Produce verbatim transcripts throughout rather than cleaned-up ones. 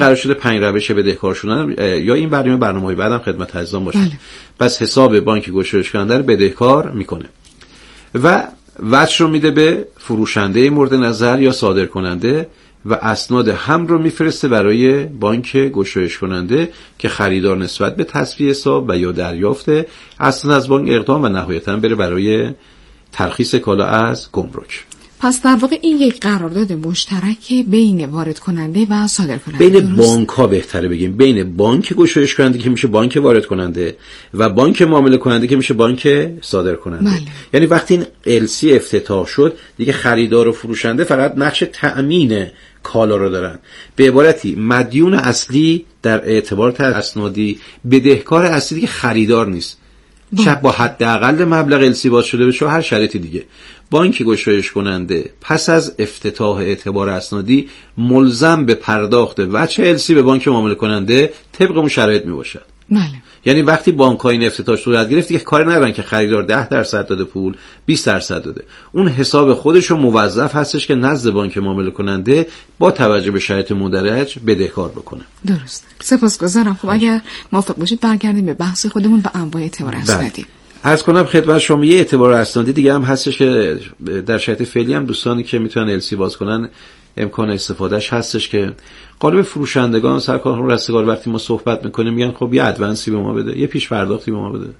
قرار شده پنج روش بدهکار شدن یا این برنامه برنامه‌های بعدم خدمت عزیزان باشه. بله. پس حساب بانک گشایش کننده رو بدهکار میکنه و وجه رو میده به فروشنده مورد نظر یا صادر کننده و اسناد هم رو میفرسته برای بانک گشایش کننده که خریدار نسبت به تصفیه حساب و یا دریافت اسناد از بانک اقدام و نهایتاً بره برای ترخیص کالا از گمرک. پس در واقع این یک قرارداد مشترک بین وارد کننده و صادر کننده. بین بانک ها بهتره بگیم، بین بانک گشایش کننده که میشه بانک وارد کننده و بانک معامله کننده که میشه بانک صادر کننده. بله. یعنی وقتی این ال سی افتتاح شد دیگه خریدار و فروشنده فقط نقش تأمین کالا رو دارن. به عبارتی مدیون اصلی در اعتبار اسنادی بدهکار اصلی دیگه خریدار نیست. چه با حداقل مبلغ ال سی باز شده بشه هر شرایطی دیگه. بانک گشایش کننده پس از افتتاح اعتبار اسنادی ملزم به پرداخت وجه ال سی به بانک معامله کننده طبق اون شرایط می باشد. بله. یعنی وقتی بانک‌ها این افتتاح صورت گرفت دیگه کاری ندارن که خریدار ده درصد داده پول بیست درصد داده، اون حساب خودشو موظف هستش که نزد بانک معامله کننده با توجه به شرایط مندرج بدهکار بکنه. درست. سپاسگزارم. خب اگر موافق باشید برگردیم به بحث خودمون و انواع اعتبار اسنادی. عرض کنم خدمت شما یه اعتبار اسنادی دیگه هم هستش که در شرایط فعلی هم دوستانی که میتونن ال سی باز کنن امکان استفادهش هستش که قالب فروشندگان سرکار رستگار وقتی ما صحبت میکنیم میگن خب یه ادوانسی به ما بده، یه پیش پرداختی به ما بده.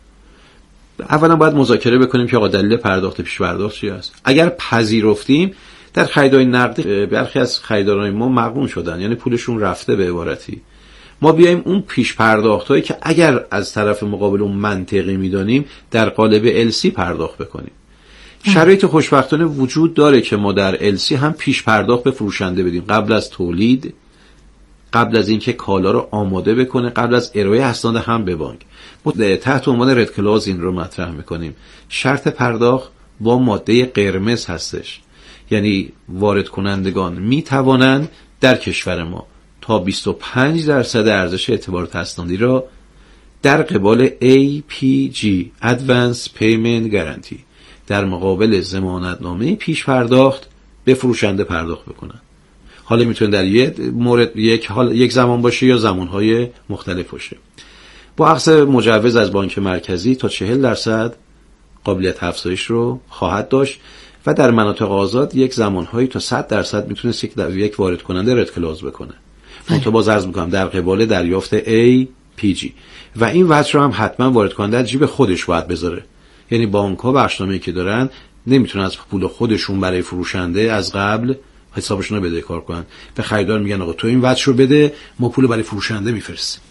اولا باید مذاکره بکنیم که آقا دلیل پرداخت پیش پرداخت چی است. اگر پذیرفتیم در خریدای نقدی برخی از خریداران ما مغبون شدن، یعنی پولشون رفته به عبارتی. ما بیایم اون پیش پرداختایی که اگر از طرف مقابل اون منطقی میدانیم در قالب ال سی پرداخت بکنیم. شرایط خوشبختانه وجود داره که ما در ال سی هم پیش پرداخت به فروشنده بدیم قبل از تولید، قبل از اینکه کالا رو آماده بکنه، قبل از ارائه اسناد هم به بانک. ما تحت عنوان رد کلاوز این رو مطرح میکنیم. شرط پرداخت با ماده قرمز هستش، یعنی وارد کنندگان میتوانند در کشور ما تا بیست و پنج درصد ارزش اعتبارات اسنادی را در قبال ای پی جی Advance Payment Guarantee در مقابل ضمانتنامه پیش پرداخت به فروشنده پرداخت بکنن. حالا میتونه در یک مورد یک حال یک زمان باشه یا زمانهای مختلف باشه. با اخذ مجوز از بانک مرکزی تا چهل درصد قابلیت افزایش رو خواهد داشت و در مناطق آزاد یک زمانهایی تا صد درصد میتونه یک یک وارد کننده رد کلاوز بکنه. منتها باز عرض میکنم در قبال دریافت ای پی جی و این وجه رو هم حتما وارد کننده جیب خودش باید بذاره. یعنی بانک ها بخشنامه‌ای که دارن نمیتونن از پول خودشون برای فروشنده از قبل حسابشون رو بدهکار کنن. به خریدار میگن آقا تو این وجه رو بده، ما پول برای فروشنده میفرستیم.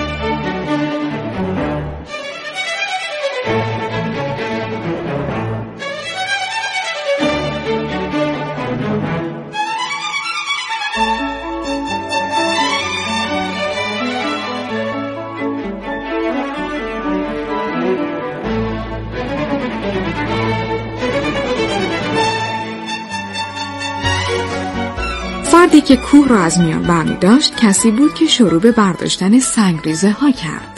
فردی که کوه را از میان برمی داشت کسی بود که شروع به برداشتن سنگریزه ها کرد.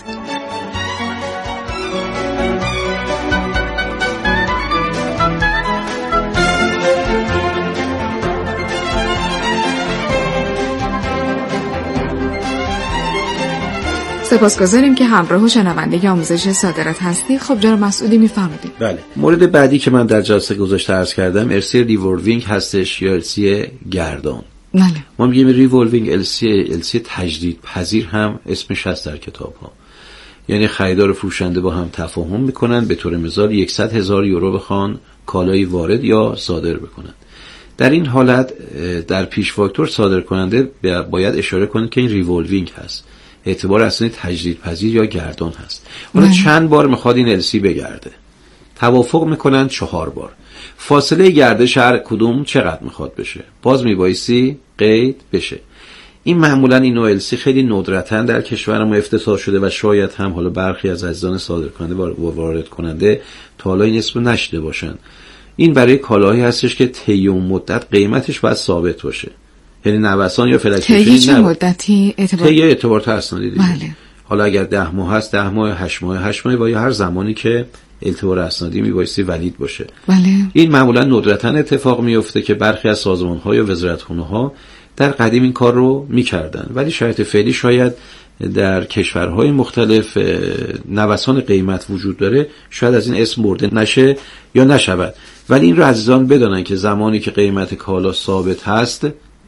سپاسگزاریم که همراه و شنونده آموزش صادرات هستی. خب جناب مسعودی میفرمایید. بله. مورد بعدی که من در جلسه گذشته عرض کردم ارسی ریولوینگ هستش یا ارسی گردان. بله. ما میگیم ریولوینگ السی السی تجدید پذیر هم اسمش هست در کتاب ها. یعنی خریدار و فروشنده با هم تفاهم میکنن به طور مثال صد هزار یورو بخوان کالای وارد یا صادر بکنن. در این حالت در پیش فاکتور صادر کننده باید اشاره کنه که این ریولوینگ هست. اعتبار اصلا تجدید پذیر یا گردان هست. اون چند بار میخواد این السی بگرده. توافق میکنن چهار بار. فاصله گردش هر کدوم چقدر میخواد بشه. باز میبایستی قید بشه. این معمولا این نوع السی خیلی ندرتاً در کشور ما افتتاح شده و شاید هم حالا برخی از عزیزان صادر کننده و وارد کننده تا حالا این اسم نشده باشن. این برای کالاهایی هستش که طی اون مدت قیمتش باید ثابت باشه. یعنی نوسان یا فلکچویشن طی چه مدتی اعتبار طی اعتبارات اسنادی دیگه. بله. حالا اگر ده ماه هست ده ماه، هشت ماه، هشت ماه و یا هر زمانی که اعتبار اسنادی میبایستی ولید باشه. بله. این معمولا ندرتاً اتفاق میفته که برخی از سازمان‌ها یا وزارتخونه‌ها در قدیم این کار رو میکردن، ولی شرایط فعلی شاید در کشورهای مختلف نوسان قیمت وجود داره، شاید از این اسم برده نشه یا نشود. ولی این رو عزیزان بدانن که زمانی که قیمت کالا ثابت هست،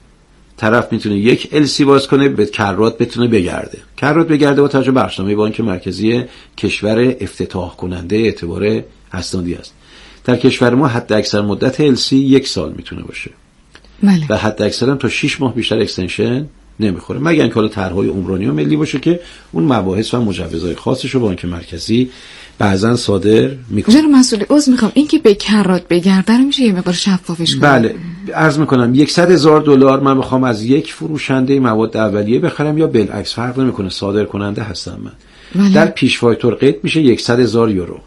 طرف میتونه یک السی باز کنه، به کرات بتونه بگرده. کرات بگرده با توجه به بخشنامه بانک مرکزی کشور افتتاح کننده اعتبار اسنادی است. در کشور ما حد اکثر مدت السی یک سال میتونه باشه. بله. و حد اکثر هم تا شش ماه بیشتر اکستنشن نمیخوره، مگر اینکه حالا طرحهای عمرانی و ملی باشه که اون مباحث و مجوزهای خاصش رو بانک مرکزی بعضا صادر میکنه. جناب مسئول عذر میخوام، این که به کرات بگرده رو میشه یه مقدار شفافش کنم؟ بله، عرض میکنم صد هزار دلار من بخوام از یک فروشنده مواد اولیه بخرم یا بالعکس فرق نمیکنه، صادر کننده هستم من. بله. در پیش فاکتور قید میشه صد هزار یورو.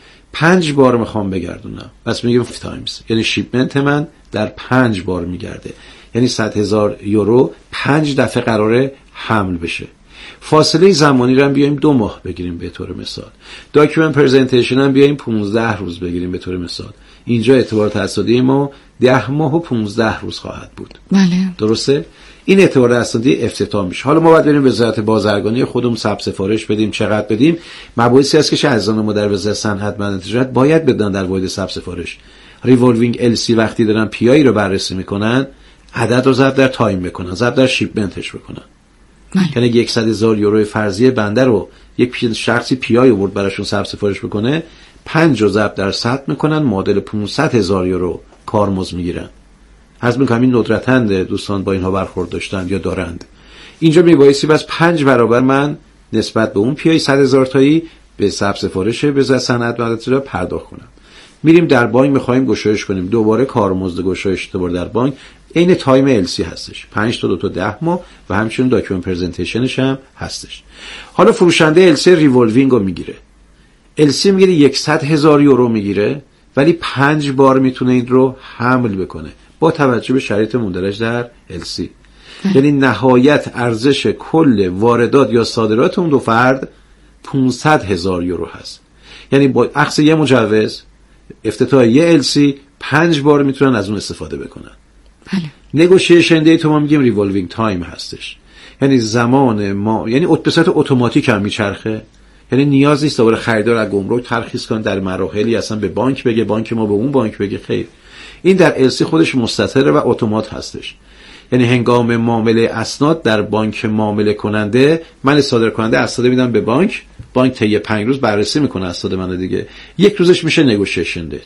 پنج بار میخوام بگردونم، پس میگم فایو تایمز، یعنی شیپمنت من در پنج بار میگرده، یعنی صد هزار یورو پنج دفعه قراره حمل بشه. فاصله زمانی رو هم بیایم دو ماه بگیریم به طور مثال. داکیومنت پرزنتیشن هم بیایم پانزده روز بگیریم به طور مثال. اینجا اعتبار اسنادی ما ده ماه و پانزده روز خواهد بود. بله. درسته؟ این اعتبار اسنادی افتتاح میشه. حالا ما باید بریم وزارت بازرگانی خودمون ثبت سفارش بدیم، چقدر بدیم؟ مباحثی هست که عزیزان ما در وزارت صنعت و تجارت باید بدن در واحد ثبت سفارش. ریولوینگ ال سی وقتی دارن پی آی رو بررسی میکنن، عدد رو ضرب در تایم بکنن، ضرب در شیپمنتش بکنن. یعنی صد هزار یورو فرضی بنده رو یک شخصی پی آی آورد براشون ثبت سفارش بکنه، پنج رو ضرب در صد میکنن، معادل پانصد هزار یورو کارمزد میگیرن. از میگم این ندرتاً دوستان با اینها برخورد داشتن یا دارند. اینجا میبایستی بس پنج برابر من نسبت به اون پی آی صد هزار تایی به ثبت سفارش وزارت صنعت و تجارت پرداخت کنم. میریم در بانک میخوایم گشایش کنیم، دوباره کارمزد گشایش دوباره در بانک این تایم ال سی هستش، پنج تا دو تا ده ماه و همچنین داکیومنت پرزنتیشنش هم هستش. حالا فروشنده ال سی ریولوینگ رو میگیره، ال سی میگیره صد هزار یورو میگیره، ولی پنج بار میتونه این رو حمل بکنه با توجه به شرایط مندرج در ال سی. یعنی نهایت ارزش کل واردات یا صادرات اون دو فرد پانصد هزار یورو هست. یعنی با اخذ یه مجوز افتتاح یه ال سی پنج بار میتونن از اون استفاده بکنن. بله. نگوشیشن دیت ما میگیم ریولوینگ تایم هستش، یعنی زمان ما، یعنی به صورت اتوماتیک هم میچرخه، یعنی نیاز نیست دوباره خریدار از گمرک ترخیص کنه در مراحلی اصلا به بانک بگه بانک ما به اون بانک بگه، خیر، این در ال سی خودش مستتره و اتومات هستش. یعنی هنگام معامله اسناد در بانک معامله کننده، من صادر کننده اسناد میدم به بانک، بانک طی پنج روز بررسی میکنه اسناد منو دیگه، یک روزش میشه نگوشیشن دیت.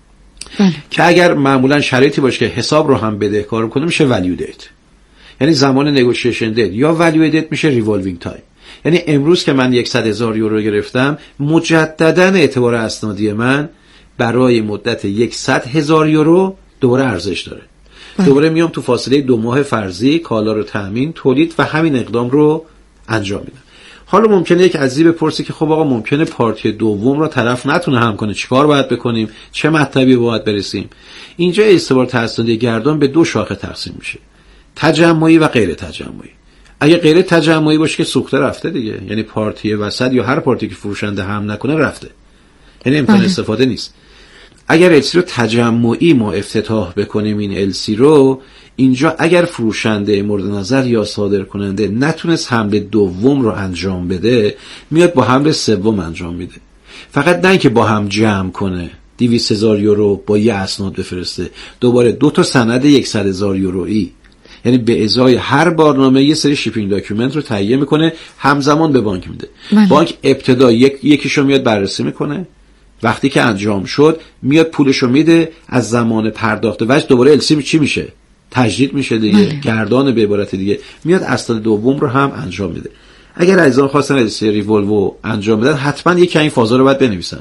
بله. که اگر معمولا شرایطی باشه که حساب رو هم بدهکار کنه میشه ولیو دیت، یعنی زمان نگوشیشن دیت، یا ولیو دیت میشه ریولوینگ تایم. یعنی امروز که من صد هزار یورو گرفتم، مجددا اعتبار اسنادی من برای مدت صد هزار یورو دوباره ارزش داره. بله. دوباره میام تو فاصله دو ماه فرضی کالا رو تامین، تولید و همین اقدام رو انجام میدم. حالا ممکنه یک عزیزی بپرسه که خب آقا ممکنه پارتی دوم رو طرف نتونه هم کنه، چیکار باید بکنیم، چه مطلبی باید برسیم؟ اینجا اعتبار اسنادی گردان به دو شاخه تقسیم میشه، تجمعی و غیر تجمعی. اگه غیر تجمعی باشه که سوخته رفته دیگه، یعنی پارتی وسط یا هر پارتی که فروشنده هم نکنه رفته، یعنی امکان استفاده نیست. اگر ال سی رو تجمعی ما افتتاح بکنیم، این ال سی رو اینجا اگر فروشنده مورد نظر یا صادر کننده نتونست حمله دوم رو انجام بده، میاد با حمله سوم انجام میده. فقط نه که با هم جمع کنه دویست هزار یورو با یه اسناد بفرسته، دوباره دو تا سند صد هزار یورویی، یعنی به ازای هر بارنامه یه سری شیپینگ داکیومنت رو تهیه میکنه، همزمان به بانک میده. بله. بانک ابتدا یک یکیشو میاد بررسی میکنه، وقتی که انجام شد میاد پولشو میده، از زمان پرداخت وجه دوباره ال سی چی میشه؟ تجدید میشه دیگه. بله. گردان به عبارت دیگه میاد اسناد دوم رو هم انجام میده. اگر عزیزان خواستن ال سی ریولوو انجام بدن، حتما یکی این فازا رو باید بنویسن.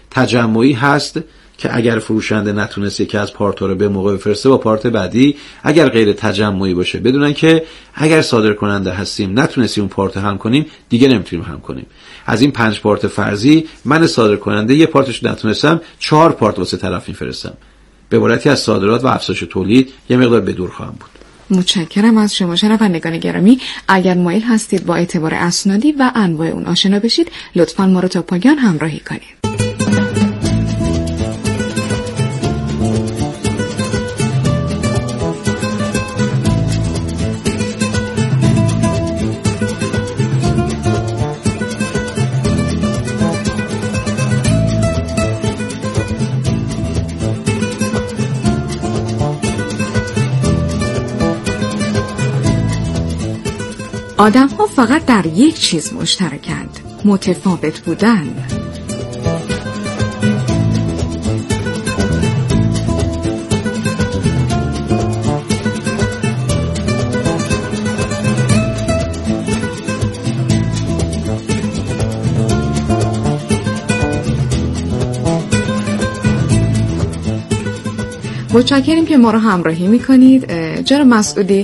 تجمعی هست که اگر فروشنده نتونست یکی از پارت‌ها رو به موقع بفرسته با پارت بعدی، اگر غیر تجمعی باشه بدونن که اگر صادر کننده هستیم نتونستیم اون پارت هم کنیم، دیگه نمیتونیم هم کنیم. از این پنج پارت فرضی من صادر کننده یه پارتش نتونستم، چهار پارت واسه طرف میفرستم. به عبارتی از صادرات و افزایش تولید یه مقدار به دور خواهم بود. متشکرم از شما شنوندگان گرامی. اگر مایل هستید با اعتبار اسنادی و انواع اون آشنا بشید، لطفاً ما رو تا پایان همراهی کنید. آدم ها فقط در یک چیز مشترکند، متفاوت بودن. متشکریم که ما رو همراهی میکنید. جناب مسعودی،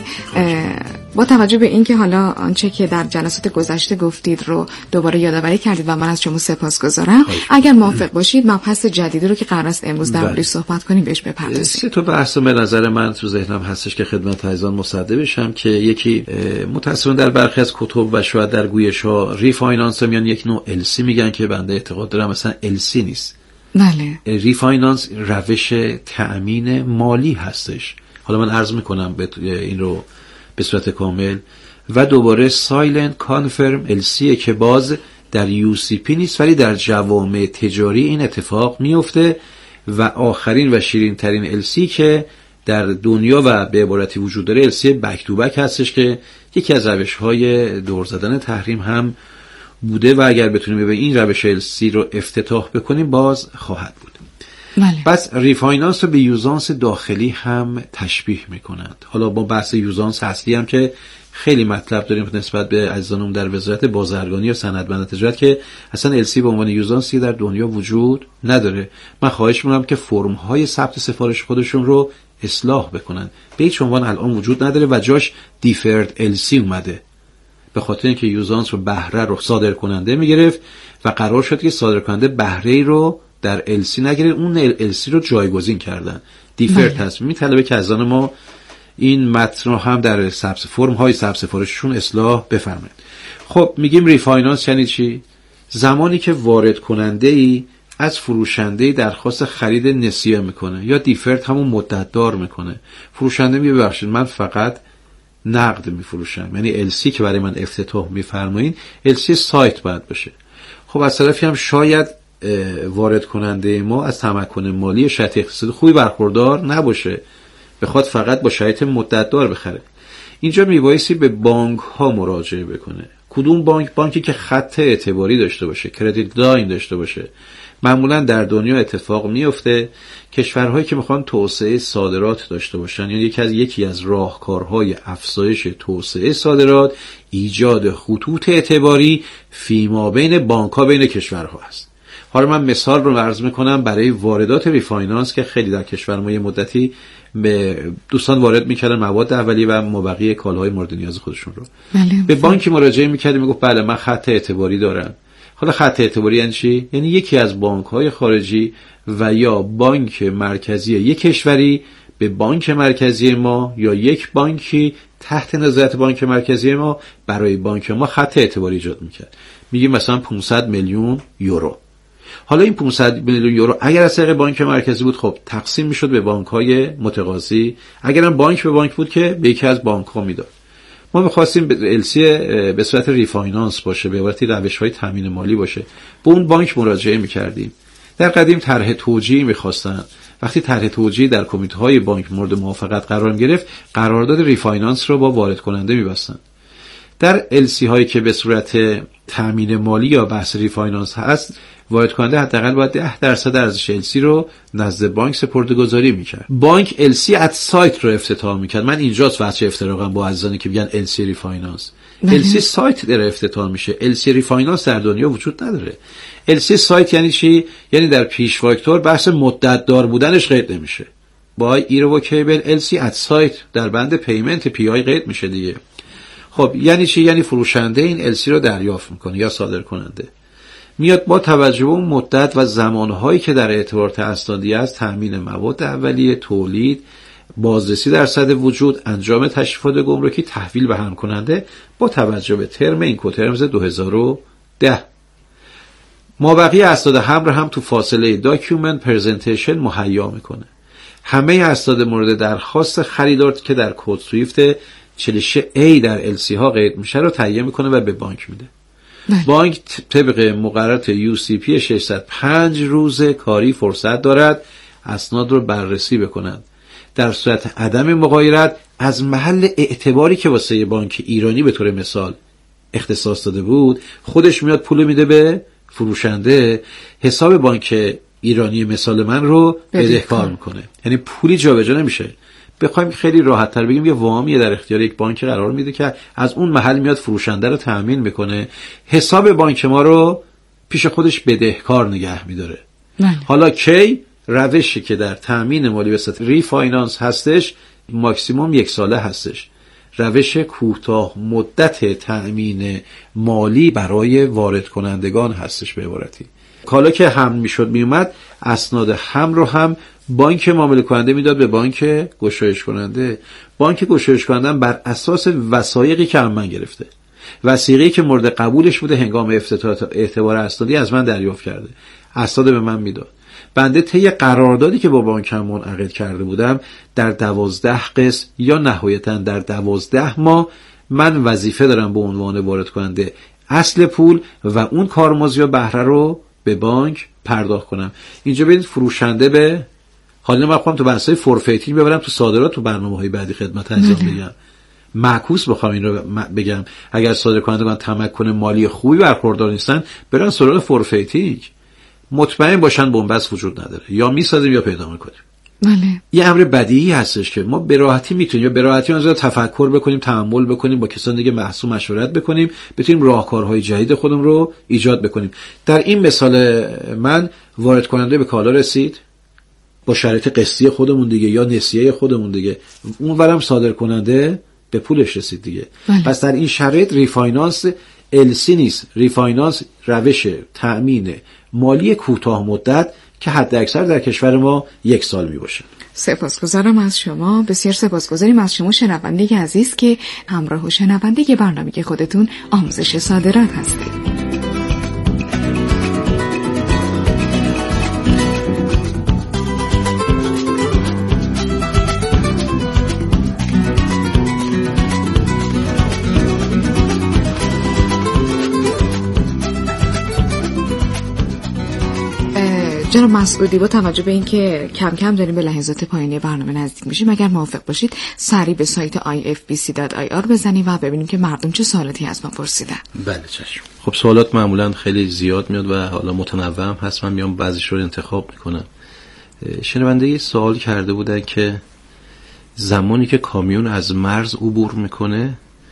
با توجه به اینکه حالا آنچه که در جلسات گذشته گفتید رو دوباره یادآوری کردید و من از شما سپاسگزارم، اگر موافق باشید مبحث جدیدی رو که قرار است امروز در موردش صحبت کنیم بهش بپردازیم. سه تا بحث به نظر من تو ذهنم هستش که خدمت عزیزان مصدق بشم، که یکی متأسفانه در برخی از کتب و شاید در گویش‌ها ریفایننس میان یک نوع السی میگن که بنده اعتقاد دارم مثلا السی نیست. بله. ریفایننس روش تأمین مالی هستش. حالا من عرض میکنم این رو به صورت کامل. و دوباره سایلنت کانفرم السی که باز در یو سی پی نیست ولی در جوامع تجاری این اتفاق میفته. و آخرین و شیرین ترین السی که در دنیا و به عبارتی وجود داره السی بک تو بک هستش که یکی از روش های دور زدن تحریم هم بوده و اگر بتونیم به این روش السی رو افتتاح بکنیم باز خواهد بود. بله. بس ریفایننس رو به یوزانس داخلی هم تشبیه میکنند. حالا با بحث یوزانس اصلی هم که خیلی مطلب داریم نسبت به عزیزانم در وزارت بازرگانی یا سندبند تجارت که اصلا السی به عنوان یوزانسی در دنیا وجود نداره. من خواهش میکنم که فرم های ثبت سفارش خودشون رو اصلاح بکنن. به هیچ عنوان الان وجود نداره و جاش دیفرد السی اومده، به خاطر اینکه یوزانس رو بهره رو صادر کننده میگرفت و قرار شد که صادر کننده بهره رو در السی نگیره، اون السی رو جایگزین کردن. دیفرد هست. میطلبه که از آن ما این متن رو هم در سبز فرم های سبز سفارششون اصلاح بفرمایید. خب میگیم ریفایننس یعنی چی؟ زمانی که وارد کننده ای از فروشنده درخواست خرید نسیه میکنه یا دیفرد همون مدت دار میکنه. فروشنده میگه ببخشید من فقط نقد میفروشم، یعنی السی که برای من افتتاح میفرمایین السی سایت باید باشه. خب از طرفی هم شاید وارد کننده ما از تمکن مالی شرط اقتصادی خوبی برخوردار نباشه، بخواد فقط با شرایط مدت دار بخره. اینجا میبایستی به بانک ها مراجعه بکنه. کدوم بانک؟ بانکی که خط اعتباری داشته باشه، کردیت لاین داشته باشه. معمولا در دنیا اتفاق میفته کشورهایی که میخوان توسعه صادرات داشته باشن، یعنی یکی از یکی از راهکارهای افزایش توسعه صادرات ایجاد خطوط اعتباری فیما بین بانک‌ها بین کشورها است. حالا من مثال رو عرض میکنم برای واردات ریفایننس که خیلی در کشور ما یه مدتی به دوستان وارد میکردن مواد اولیه و مابقی کالاهای مورد نیاز خودشون رو. بله. به بانکی مراجعه میکردیم، میگفت بله من خط اعتباری دارم. حالا خط اعتباری یعنی چی؟ یعنی یکی از بانک‌های خارجی و یا بانک مرکزی یک کشوری به بانک مرکزی ما یا یک بانکی تحت نظارت بانک مرکزی ما برای بانک ما خط اعتباری ایجاد میکرد. میگیم مثلا پانصد میلیون یورو. حالا این پانصد میلیون یورو اگر از طریق بانک مرکزی بود خب تقسیم میشد به بانک‌های متقاضی، اگرم بانک به بانک بود که به یکی از بانک‌ها میداد. ما می‌خواستیم السی به صورت ریفایننس باشه، به عبارتی روش‌های تامین مالی باشه، به اون بانک مراجعه می‌کردیم. در قدیم طرح توجیه می‌خواستن. وقتی طرح توجیه در کمیته‌های بانک مورد موافقت قرار گرفت، قرارداد ریفایننس رو با وارد کننده می‌بستن. در السی هایی که به صورت تامین مالی یا بحث ریفایننس هست، وارد کننده حداقل باید ده درصد ارزش السی رو نزد بانک سپرده‌گذاری میکرد. بانک السی ات سایت رو افتتاح میکرد. من اینجاست واسه افتراقم با عزیزانی که میگن السی ریفایننس. السی سایت داره افتتاح میشه. السی ریفایننس در دنیا وجود نداره. السی سایت یعنی چی؟ یعنی در پیش فاکتور بحث مدت دار بودنش قید نمیشه. با ایروکیبل السی ات سایت در بند پیمنت پی آی قید میشه دیگه. خب یعنی چی؟ یعنی فروشنده این السی رو دریافت میکنه یا صادر کننده میاد با توجه به اون مدت و زمانهایی که در اعتبارات اسنادی است تامین مواد اولیه، تولید، بازرسی در صد وجود، انجام تشریفات گمرکی، تحویل به هم کننده با توجه به ترم اینکوترمز دو هزار و ده. مابقی اسناد حمل هم تو فاصله داکیومنت پرزنتیشن مهیا میکنه. همه اسناد مورد درخواست خریدار که در کد سویفت چهل و شش ای در السی ها قید میشه رو تهیه میکنه و به بانک میده. بله. بانک طبق مقررات یو سی پی ششصد و پنج روز کاری فرصت دارد اسناد رو بررسی بکنند. در صورت عدم مغایرت از محل اعتباری که واسه بانک ایرانی به طور مثال اختصاص داده بود خودش میاد پول میده به فروشنده، حساب بانک ایرانی مثال من رو بدهکار میکنه. یعنی پولی جابجا نمیشه. بخوایم خیلی راحت تر بگیم یه وامی در اختیار یک بانک قرار میده که از اون محل میاد فروشنده رو تأمین میکنه، حساب بانک ما رو پیش خودش بدهکار نگه میداره. حالا کی روشی که در تأمین مالی به صورت ریفاینانس هستش ماکسیموم یک ساله هستش. روش کوتاه مدت تأمین مالی برای وارد کنندگان هستش. به عبارتی کالا که حمل میشد میومد اسناد حمل رو هم بانک معامله کننده میداد به بانک گشایش کننده. بانک گشایش کننده بر اساس وثایقی که از من گرفته، وثیقه‌ای که مورد قبولش بوده هنگام افتتاح اعتبار اسنادی از من دریافت کرده، اسناد به من میداد. بنده طی قراردادی که با بانکم منعقد کرده بودم در دوازده قسط یا نهایتاً در دوازده ماه من وظیفه دارم به عنوان وارد کننده اصل پول و اون کارمزد یا بهره رو به بانک پرداخت کنم. اینجا ببینید فروشنده به حالا من خودم تو بحث‌های فورفیتی ببرم تو صادرات تو برنامه‌های بعدی خدمت انجام بگم. معکوس بخوام این رو بگم، اگر صادر کنندگان تمکن مالی خوبی برخوردار نیستن برن سراغ فورفیتی، مطمئن باشن بنبست وجود نداره، یا میسازیم یا پیدا میکنیم. بله. یه امر بدیهی هستش که ما به راحتی میتونیم یا به راحتی اونجا تفکر بکنیم، تأمل بکنیم، با کسان دیگه بحث و مشورت بکنیم، بتونیم راهکارهای جدید خودمون رو ایجاد بکنیم. در این مثال من وارد کننده به کالا رسید با شرایط قسطی خودمون دیگه یا نسیه خودمون دیگه، اونورم صادر کننده به پولش رسید دیگه. بله. پس در این شرایط ریفاینانس السی نیست، ریفاینانس روش تأمین مالی کوتاه مدت که حد اکثر در کشور ما یک سال می باشه. سپاسگزارم از شما، بسیار سپاسگزاریم از شما شنونده عزیز که همراه و شنونده برنامه که خودتون آموزش صادرات هستید. جناب مسعودی، با توجه به اینکه کم کم داریم به لحظات پایانی برنامه نزدیک میشیم، اگر موافق باشید سریع به سایت آی اف بی سی دات آی آر بزنیم و ببینیم که مردم چه سوالاتی از ما پرسیدن. بله چشم. خب سوالات معمولا خیلی زیاد میاد و حالا متنوع هم هست، من میام بعضیش رو انتخاب میکنم. شنونده یه سوال کرده بودن که زمانی که کامیون از مرز عبور میکنه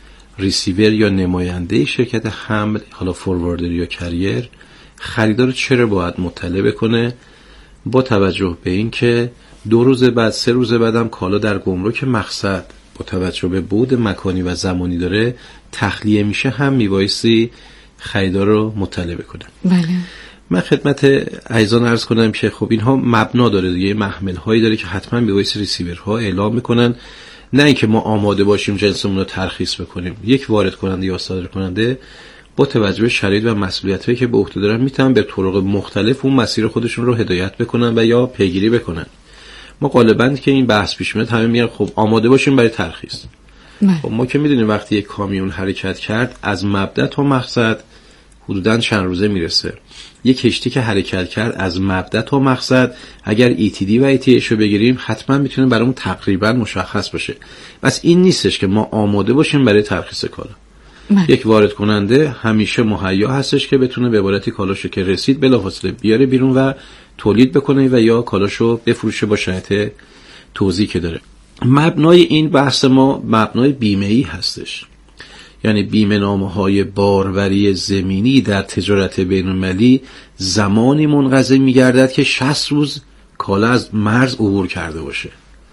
ریسیور یا نماینده شرکت حمل، حالا فورواردر یا کریر، خریدار چرا باید مطلع بکنه با توجه به این که دو روز بعد سه روز بعدم کالا در گمرک مقصد با توجه به بعد مکانی و زمانی داره تخلیه میشه، هم میبایستی خریدار رو مطلع بکنه. بله. من خدمت عزیزان عرض کنم که خب اینها مبنا داره دیگه، محمل هایی داره که حتما میبایستی ریسیورها اعلام میکنن، نه اینکه ما آماده باشیم جنسمون رو ترخیص بکنیم. یک وارد کننده یا صادر کننده با توجه به شرایط و مسئولیتایی که به عهده دارن میتونن به طرق مختلف اون مسیر خودشون رو هدایت بکنن و یا پیگیری بکنن. ما غالبا که این بحث پیش میاد همه میگن خب آماده باشیم برای ترخیص. خب ما که میدونیم وقتی یک کامیون حرکت کرد از مبدا تا مقصد حدوداً چند روزه میرسه. یک کشتی که حرکت کرد از مبدا تا مقصد اگر ای تی دی و ای تی ایش رو بگیریم حتما میتونه برامون تقریبا مشخص باشه. بس این نیستش که ما آماده باشیم برای ترخیص کالا. من. یک وارد کننده همیشه مهیا هستش که بتونه به عبارتی کالاشو که رسید بلافاصله بیاره بیرون و تولید بکنه و یا کالاشو بفروشه با شرایط توزیع که داره. مبنای این بحث ما مبنای بیمه‌ای هستش، یعنی بیمه نامه‌های باروری زمینی در تجارت بین‌المللی زمانی منقضی می‌گردد که شصت روز کالا از مرز عبور کرده باشه.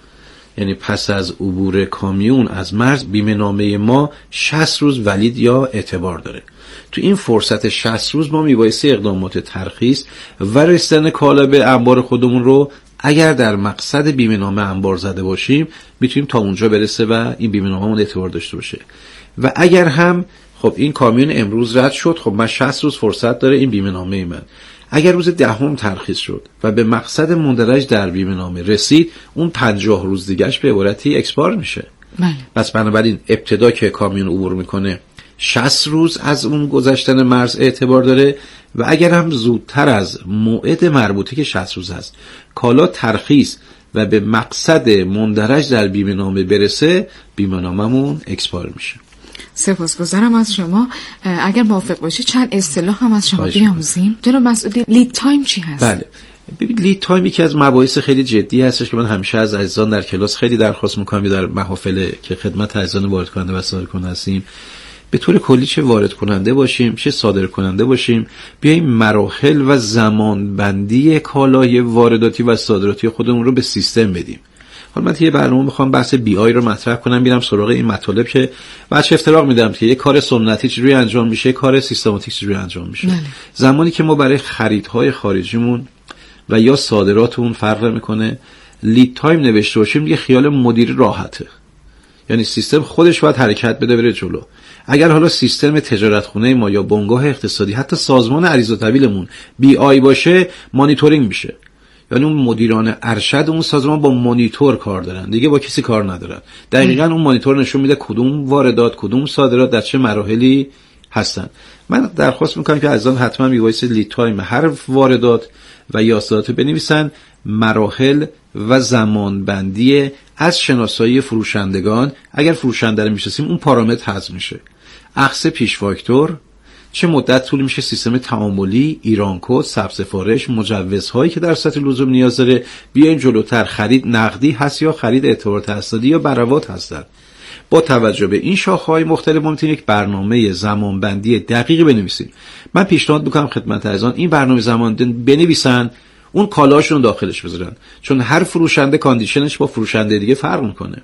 یعنی پس از عبور کامیون از مرز بیمه نامه ما شصت روز ولید یا اعتبار داره. تو این فرصت شصت روز ما میبایستی اقدامات ترخیص و رسیدن کالا به انبار خودمون رو اگر در مقصد بیمه نامه انبار زده باشیم میتونیم تا اونجا برسه و این بیمه نامه اعتبار داشته باشه. و اگر هم خب این کامیون امروز رد شد، خب من شصت روز فرصت داره این بیمه نامه من. اگر روز دهم ترخیص شد و به مقصد مندرج در بیمه نامه رسید، اون پنجاه روز دیگهش به عبارتی اکسپار میشه. بله. پس بنابراین ابتدا که کامیون عبور میکنه شصت روز از اون گذشتن مرز اعتبار داره و اگر هم زودتر از موعد مربوطه که شصت روز هست کالا ترخیص و به مقصد مندرج در بیمه نامه برسه، بیمه ناممون اکسپایر میشه. سپاسگزارم از شما. اگر موافق باشید چند اصطلاح هم از شما بیاموزیم. جناب مسعودی، لید تایم چی هست؟ بله، ببین لید تایم یکی از مباحث خیلی جدی هستش که من همیشه از عزیزان در کلاس خیلی درخواست میکنم، در محافل که خدمت عزیزان وارد کننده و صادر کننده هستیم، به طور کلی چه وارد کننده باشیم چه صادر کننده باشیم، بیایم مراحل و زمان بندی کالای وارداتی و صادراتی خودمون رو به سیستم بدیم. حالا من یه برنامه میخوام بحث بی آی رو مطرح کنم، میرم سراغ این مطالب که بچه افتراق میدم که یه کار سنتی چجوری انجام میشه، کار سیستماتیک چجوری انجام میشه. بله. زمانی که ما برای خریدهای خارجیمون و یا صادراتمون فرق میکنه لید تایم نوشته باشیم، یه خیال مدیر راحته، یعنی سیستم خودش باید حرکت بده بره جلو. اگر حالا سیستم تجارت خونه ما یا بنگاه اقتصادی حتی سازمان عریض و طویلمون بی آی باشه، مانیتورینگ میشه، یعنی اون مدیران ارشد اون سازمان با مانیتور کار دارن، دیگه با کسی کار ندارن. دقیقاً اون مانیتور نشون میده کدوم واردات کدوم صادرات در چه مراحلی هستن. من درخواست میکنم که عزیزان حتما میوایس لید تایم هر واردات و یا صادرات بنویسن، مراحل و زمان بندی از شناسایی فروشندگان. اگر فروشنده رو میشناسیم اون پارامتر حذف میشه، اخذ پیش فاکتور، چه مدت طول میشه سیستم تعاملی، ایران کد، ثبت سفارش، مجوزهایی که در سطح لزوم نیاز داره، بیاین جلوتر، خرید نقدی هست یا خرید اعتبار تصدیقی یا بروات هستن. با توجه به این شاخه‌های مختلف ممکن یک برنامه زمانبندی دقیقی بنویسیم. من پیشنهاد میکنم خدمت عزیزان این برنامه زمانبندی بنویسن، اون کالاشون داخلش بذارن، چون هر فروشنده کاندیشنش با فروشنده دیگه فرق میکنه.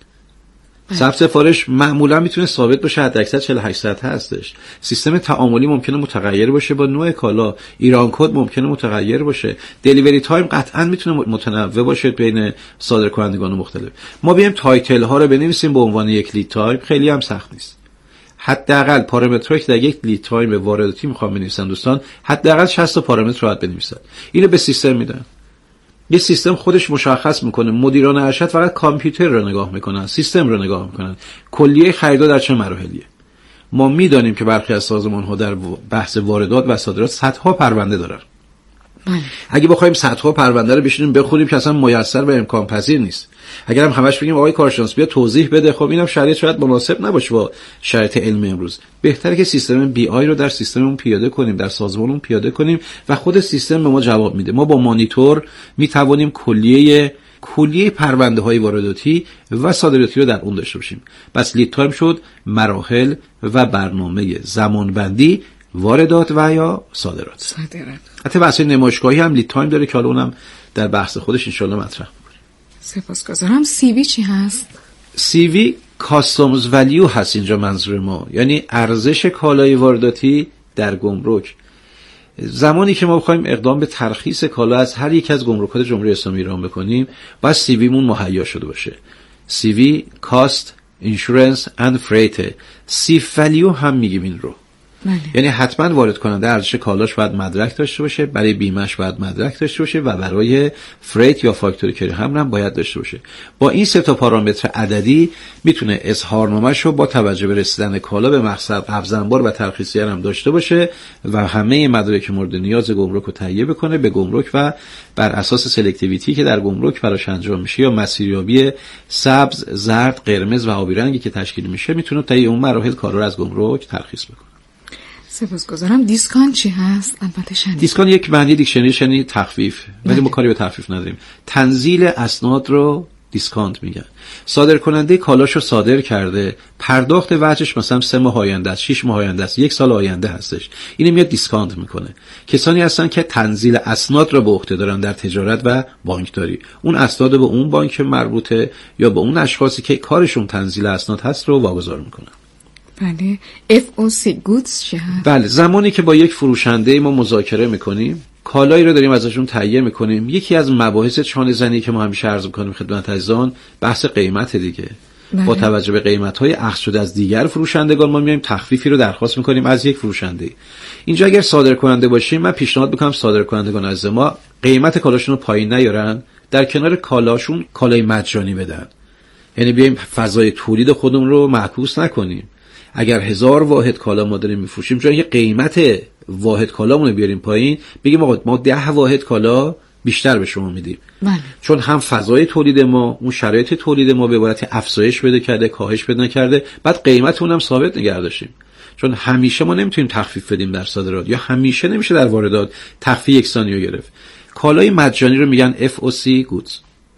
ثبت سفارش معمولا میتونه ثابت باشه، حد اکثر چهل و هشت ساعته هستش. سیستم تعاملی ممکنه متغیر باشه با نوع کالا، ایران کد ممکنه متغیر باشه، دلیوری تایم قطعا میتونه متنوع باشه بین صادر کنندگان مختلف. ما بیایم تایتل ها رو بنویسیم به عنوان یک لید تایم، خیلی هم سخت نیست. حداقل پارامترهایی که در یک لید تایم وارداتی میخوام بنویسن دوستان، حداقل شصت تا پارامتر راحت بنویسن. اینو به سیستم میدن، یه سیستم خودش مشخص میکنه. مدیران ارشد فقط کامپیوتر رو نگاه میکنن، سیستم رو نگاه میکنن، کلیه خریدها در چه مراحلیه. ما میدانیم که برخی از سازمان‌ها در بحث واردات و صادرات صدها پرونده دارن. بله. اگه بخوایم صدها پرونده رو بشینیم بخونیم که اصلا میسر و امکان پذیر نیست. اگر هم همش بگیم آقای کارشناس بیا توضیح بده، خب اینم شرایط شاید مناسب نباشه با شرایط علمی امروز. بهتره که سیستم بی آی رو در سیستممون پیاده کنیم، در سازمانمون پیاده کنیم و خود سیستم به ما جواب میده. ما با مانیتور میتوانیم کلیه کلیه پرونده های وارداتی و صادراتی رو در اون داشته باشیم. بس لید تایم شد مراحل و برنامه زمانبندی واردات و یا صادرات. صادرات. حتی بحث نمایشگاهی هم لید تایم داره که حالا اونم در بحث خودش ان شاءالله مطرح می‌کنیم. سپاسگزارم. سی وی چی هست؟ سی وی کاستمز ولیو هست اینجا منظور ما، یعنی ارزش کالای وارداتی در گمرک. زمانی که ما بخوایم اقدام به ترخیص کالا از هر یک از گمرکات جمهوری اسلامی ایران بکنیم، باید سی وی مون مهیا شده باشه. سی وی کاست اینشورنس اند فریت، سی ولیو هم میگیم این رو. بله. یعنی حتما وارد کننده ارزش کالاش باید مدرک داشته باشه، برای بیمه‌اش باید مدرک داشته باشه و برای فریت یا فاکتوری کری هم هم باید داشته باشه. با این سه تا پارامتر عددی میتونه اظهارنامه‌ش رو با توجه به رسیدن کالا به مقصد قبض انبار و ترخیصی هم داشته باشه و همه مدارک مورد نیاز گمرک رو تهیه بکنه به گمرک و بر اساس سلکتیویتی که در گمرک براش انجام میشه یا مسیریابی سبز، زرد، قرمز و آبی رنگی که تشکیل میشه، میتونه تا اون مراحل کالا رو از گمرک ترخیص بکنه. سپاسگزارم. دیسکانت چی هست؟ البته شنید. دیسکانت یک معنی دیکشنری شنی تخفیف، ولی ما کاری به تخفیف نداریم. تنزیل اسناد رو دیسکانت میگن. صادر کننده کالاشو صادر کرده، پرداخت وجهش مثلا سه ماه آینده است، شش ماه آینده است، یک سال آینده هستش، اینو میاد دیسکانت میکنه. کسانی هستن که تنزیل اسناد رو به عهده دارن در تجارت و بانکداری، اون اسناد به اون بانک مربوطه یا به اون اشخاصی که کارشون تنزیل اسناد هست رو واگذار میکنن. بله. اف او سی گودز چه هست؟ بله، زمانی که با یک فروشنده ما مذاکره میکنیم، کالایی رو داریم ازشون تهیه میکنیم، یکی از مباحث چانه زنی که ما همیشه عرض میکنیم خدمت عزیزان بحث قیمت دیگه. بله. با توجه به قیمت‌های اخذ شده از دیگر فروشندگان ما میایم تخفیفی رو درخواست میکنیم از یک فروشنده. اینجا اگر صادر کننده باشیم، من پیشنهاد میکنم صادر کنندگان از ما قیمت کالاشون رو پایین نیارن، در کنار کالاشون کالای مجانی بدن. یعنی بیایم فضای تولید خودمون رو معکوس نکنیم. اگر هزار واحد کالا ما داریم میفروشیم، جای قیمت واحد کالامون رو بیاریم پایین، بگیم آقا ما ده واحد کالا بیشتر به شما میدیم. بله. چون هم فضای تولید ما، اون شرایط تولید ما به عبارت افزایش بده کرده، کاهش بده نکرده، بعد قیمت اونم ثابت نگه داشتیم. چون همیشه ما نمیتونیم تخفیف بدیم در صادرات، یا همیشه نمیشه در واردات تخفیف یکسانی رو گرفت. کالای مجانی رو میگن اف او سی goods.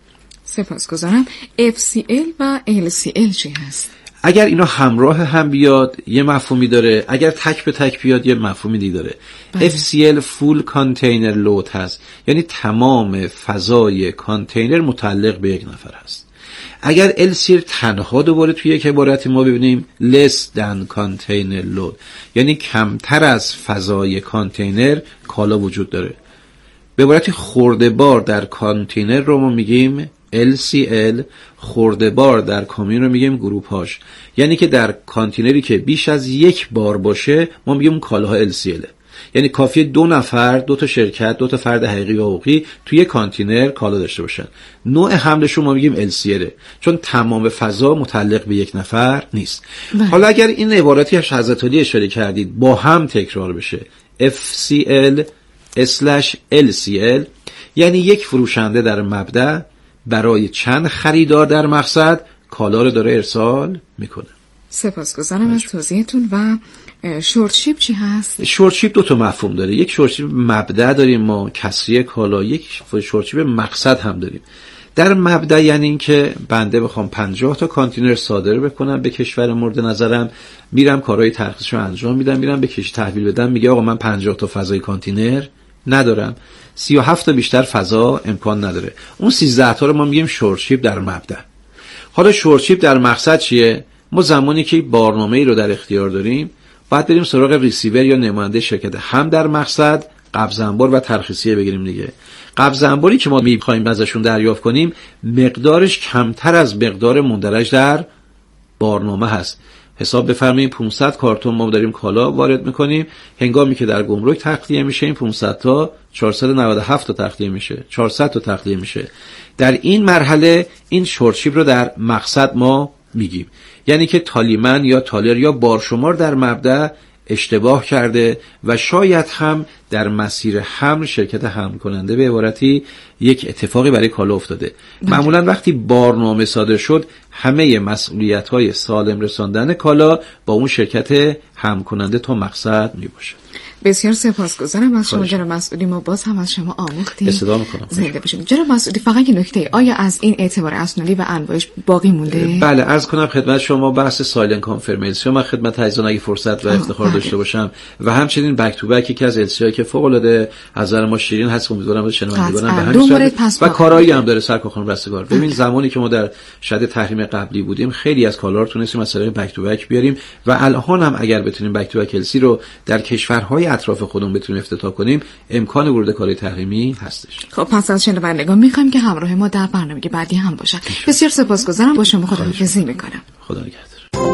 سپاسگزارم. اف سی ال و ال سی ال چی هست؟ اگر اینا همراه هم بیاد یه مفهومی داره، اگر تک به تک بیاد یه مفهومی دیگه داره. بله. اف سی ال فول کانتینر لود هست، یعنی تمام فضای کانتینر متعلق به یک نفر هست. اگر ال سی ال تنها دوباره توی یک عبارتی ما ببینیم less than container load، یعنی کمتر از فضای کانتینر کالا وجود داره. به عبارتی خورده بار در کانتینر رو ما میگیم ال سی ال، خورده بار در کامیون رو میگیم گروپ هاش. یعنی که در کانتینری که بیش از یک بار باشه ما میگیم اون کالاها ال سی ال. یعنی کافیه دو نفر، دو تا شرکت، دو تا فرد حقیقی و حقوقی توی کانتینر کالا داشته باشن. نوع حملشون ما میگیم ال سی ال، چون تمام فضا متعلق به یک نفر نیست. ده. حالا اگر این عبارتی از حضرت علی اشاره کردید با هم تکرار بشه اف سی ال اسلش ال سی ال، یعنی یک فروشنده در مبدأ برای چند خریدار در مقصد کالا رو داره ارسال میکنه. سپاسگزارم از توضیحتون. و شورت شیپ چی هست؟ شورت شیپ دو تا مفهوم داره. یک شورت شیپ مبدأ داریم ما، کسری کالا. یک شورت شیپ مقصد هم داریم. در مبدأ یعنی این که بنده بخوام پنجاه تا کانتینر صادر بکنم به کشور مورد نظرم، میرم کارهای ترخیصش رو انجام میدم، میرم به کشی تحویل بدم، میگه آقا من پنجاه تا فضای کانتینر ندارم، سی و هفت تا بیشتر فضا امکان نداره. اون سیزده تا رو ما میگیم شورت شیپ در مبدأ. حالا شورت شیپ در مقصد چیه؟ ما زمانی که بارنامه‌ای رو در اختیار داریم بعد بریم سراغ ریسیور یا نماینده شرکت هم در مقصد قبض انبار و ترخیصیه بگیریم دیگه. قبض انباری که ما می‌خوایم ازشون دریافت کنیم مقدارش کمتر از مقدار مندرج در بارنامه هست. حساب بفرمایید پانصد کارتون ما داریم کالا وارد میکنیم، هنگامی که در گمرک تخلیه میشه این پانصد تا چهارصد و نود و هفت تا تخلیه میشه، چهارصد تا تخلیه میشه. در این مرحله این شورت شیپ رو در مقصد ما میگیم. یعنی که تالیمن یا تالر یا بارشمار در مبدأ اشتباه کرده و شاید هم در مسیر حمل شرکت حمل کننده به عبارتی یک اتفاقی برای کالا افتاده. معمولا وقتی بارنامه صادر شد همه مسئولیت‌های سالم رساندن کالا با اون شرکت حمل کننده تا مقصد میباشه. بسیار سپاسگزارم از شما جناب مسعودی. ما باز هم از شما آموختیم. استفاده می‌کنم. زنده باشید. جناب مسعودی فقط یه نکته، آیا از این اعتبار اسنادی و انواعش باقی مونده؟ بله، عرض کنم خدمت شما بحث سایلنت کانفرمنسی من خدمت عزیزان اگه فرصت و افتخار بله. داشته باشم و همچنین بک تو بک یکی از السی‌های که فوق العاده از نظر ما شیرین هست، امیدوارم از شنوندگانم به همین صورت و کارایی هم داره سرکار خانم رستگار. ببین زمانی که ما در شد تحریم قبلی بودیم خیلی از کالا رو تونستیم از طریق بک تو بک بیاریم و الان هم اگر بتونیم بک تو بک السی رو در کشورهای اطراف خودمون بتونیم افتتاح کنیم امکان ورود کالای تحریمی هستش. خب پس از شنوندگان می‌خوایم که همراه ما در برنامه بعدی هم باشن. بسیار سپاسگزارم. با شما خداحافظی می‌کنم. خدا نگهدار.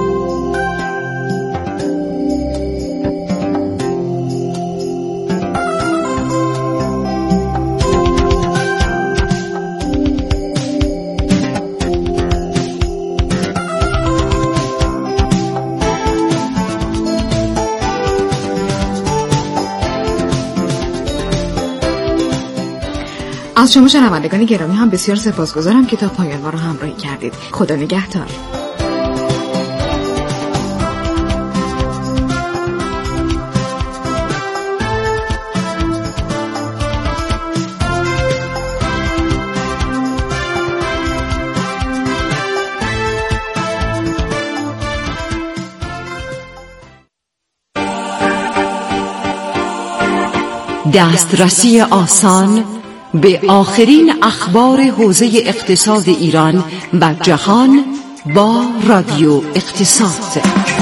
از شما شنوندگان گرامی هم بسیار سپاسگزارم که تا پایان ما رو همراهی کردید. خدا نگهدار. دسترسی آسان به آخرین اخبار حوزه اقتصاد ایران و جهان با رادیو اقتصاد.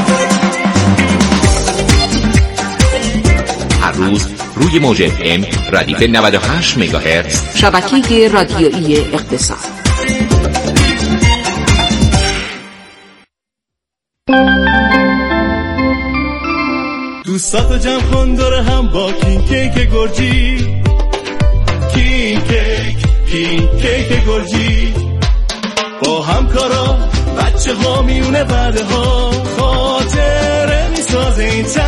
هر روز روی موج اف ام ردیف نود و هشت مگاهرتز شبکه رادیویی اقتصاد. دوستاتو جمع کن دور هم با کین کیک گرجی، کین کیک کین کیک گرجی، با همکارا بچه ها میونه بعد ها خاطره میسازه این